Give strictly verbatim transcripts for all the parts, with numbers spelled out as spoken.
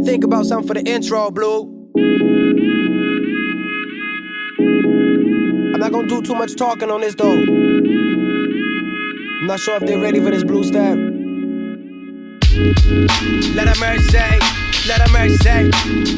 think about something for the intro, Blue? I'm not gonna do too much talking on this though. I'm not sure if they're ready for this blue step. Let her mercy, let her mercy.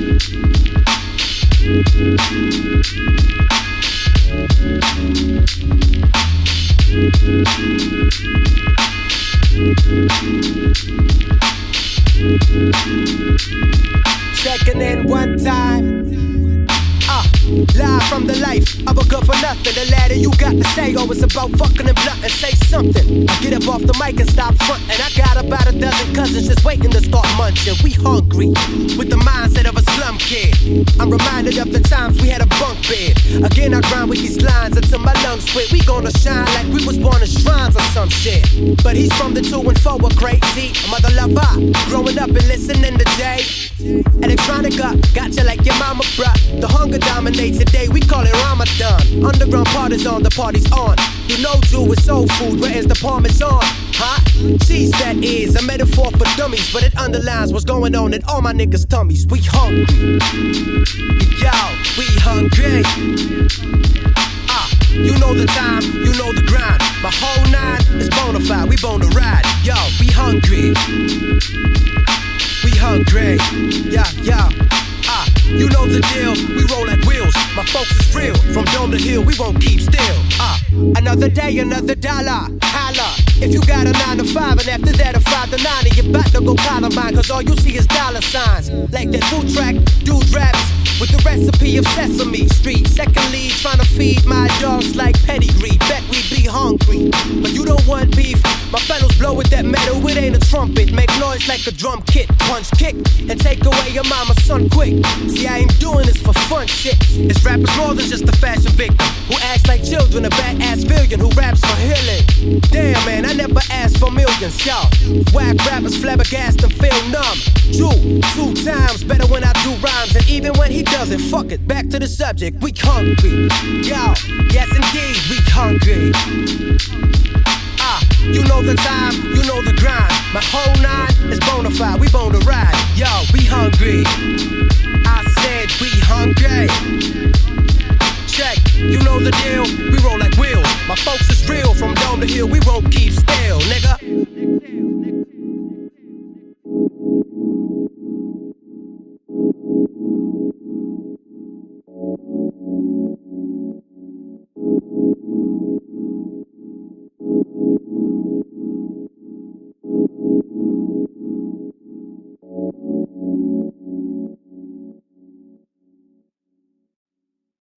Checking in one time. Uh, live from the life of a good for nothing. The ladder you got to say, oh, it's about fucking and blunt and say something. I get up off the mic and stop frontin'. I got about a dozen cousins just waiting to start munching. We hungry, with the mindset of a slum kid. I'm reminded of the times we had a bunk bed. Again, I grind with these lines until my lungs quit. We gonna shine like we was born in shrines or some shit. But he's from the two and four, a crazy mother lover. Growing up and listening to Jay. Electronica, gotcha like your mama, bruh. The hunger dominates today, we call it Ramadan. Underground parties on, the party's on. You know Jew is soul food, where is the parmesan? Huh? Cheese that is a metaphor for dummies, but it underlines what's going on in all my niggas' tummies. We hungry. Yo, we hungry. Ah, you know the time, you know the grind. My whole nine is bona fide, we bone to ride. Yo, we hungry. We hungry. Yeah, yeah. Ah, you know the deal, we roll like wheels. My folks is real, from dome to hill, we won't keep still. Ah, another day, another dollar, holla. If you got a nine to five and after that a five to nine, and you're about to go Columbine, cause all you see is dollar signs. Like that food track, dude raps with the recipe of Sesame Street. Secondly, trying to feed my dogs like pedigree. Bet we be hungry, but you don't want beef. My fellows blow with that metal, it ain't a trumpet. Make noise like a drum kit, punch, kick, and take away your mama's son quick. See, I ain't doing this for fun shit. This rap is more than just a fashion victim who acts like children, a badass villain who raps for healing. Damn, man, I never asked for millions, y'all. Whack rappers flabbergasted and feel numb. True, two times better when I do rhymes, and even when he doesn't, fuck it, back to the subject. We hungry, yo, yes indeed, we hungry. Ah, you know the time, you know the grind. My whole nine is bona fide, we bone to ride. Yo, we hungry. I said we hungry. Check, you know the deal, we roll like wheels. My folks is real, from dome to hill, we won't keep still.